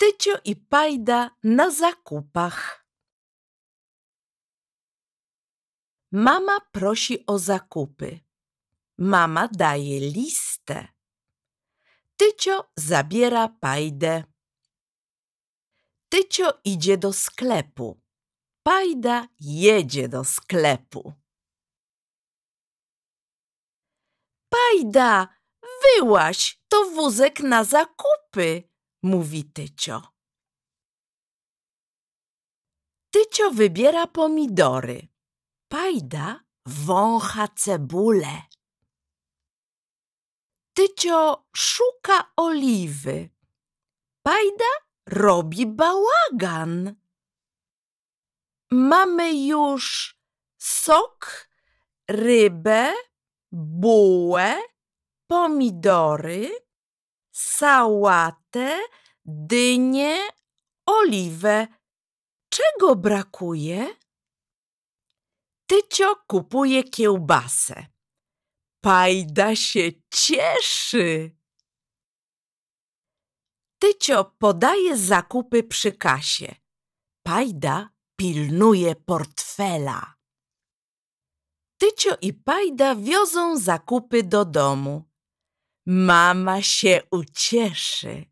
Tycio i Pajda na zakupach. Mama prosi o zakupy. Mama daje listę. Tycio zabiera Pajdę. Tycio idzie do sklepu. Pajda jedzie do sklepu. Pajda, wyłaź, to wózek na zakupy, mówi Tycio. Tycio wybiera pomidory. Pajda wącha cebulę. Tycio szuka oliwy. Pajda robi bałagan. Mamy już sok, rybę, bułę, pomidory, sałatę, dynię, oliwę. Czego brakuje? Tycio kupuje kiełbasę. Pajda się cieszy. Tycio podaje zakupy przy kasie. Pajda pilnuje portfela. Tycio i Pajda wiozą zakupy do domu. Mama się ucieszy.